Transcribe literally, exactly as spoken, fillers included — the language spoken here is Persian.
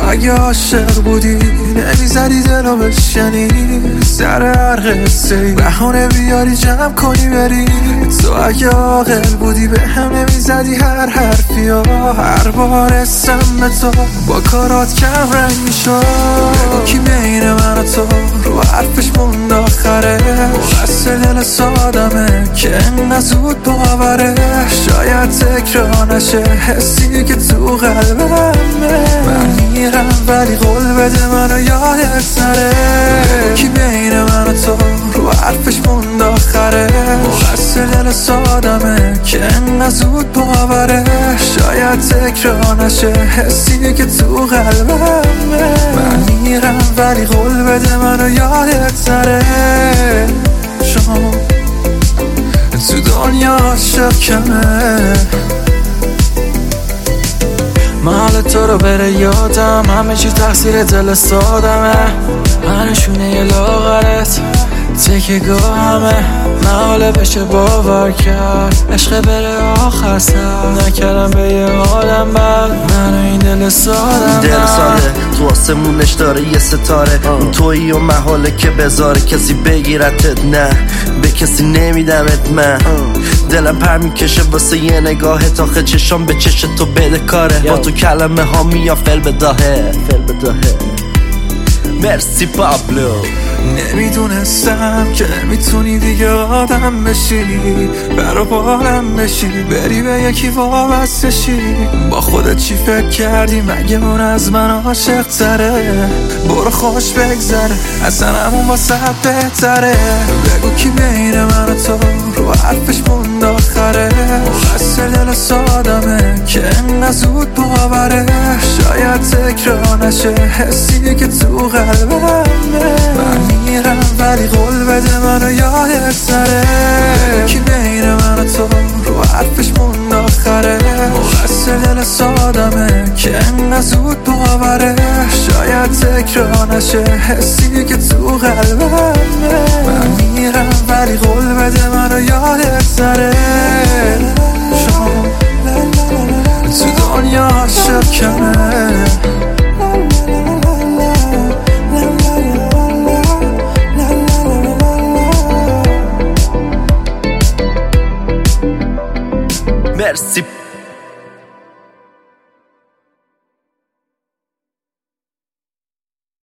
تو اگه عاشق بودی نمیزدی دلو بشنی، سر هر قصه ای بهانه بیاری جمع کنی بری. تو اگه عاقل بودی به هم نمیزدی هر حرفی ها، هر بار اسم تو با کارات کم رنگ میشد. بگو کی بین من و تو رو حرفش موند آخره، مقصر دل سادمه که انقدر زود باوره. شاید تکرار نشه حسی که تو قلبمه، من میرم ولی قول بده منو یادت نره. کی بین من و تو رو حرفش موند آخره، مقصر دل سادمه که انقدر زود باوره. شاید تکرار نشه حسی که تو قلبمه، من میرم ولی قول بده منو یادت نره. چون تو دنیا عاشق کمه، محل تو رو بره یادم، همه چی تقصیر دل سادمه. منشونه یه لاغرت تکه گاه همه، محاله بشه باور کرد عشق بره آخر سر. نکردم به یه آدم بر منو این دل سادم، دل ساده تو آسمونش داره یه ستاره. اون تویی و محاله که بذاره کسی بگیرتت، نه به کسی نمیدمت. من دلم پر میکشه واسه یه نگاهت، آخه چشام به چش تو بده کاره. با تو کلمه ها میام فل بداهه فل بداهه. مرسی پابلو. نمیدونستم که میتونی دیگه آدم بشی، برا بارم بشی، بری به یکی وابسته شی. با خودت چی فکر کردی مگه اون از من عاشق تره؟ برو خوش بگذره اصلا همون واسه بهتره. بگو کی بین من و تو رو حرفش موند آخره، مقصر دل سادمه که انقدر زود باوره. شاید تکرار نشه حسی که تو قلبمه، من میرم ولی قول بده منو یادت نره. کی بین من و تو رو حرفش موند آخره، مقصر دل سادمه که انقدر زود باوره. شاید تکرار نشه حسی که تو قلبمه، من میرم ولی قول بده منو یادت نره. چون تو دنیا عاشق کمه.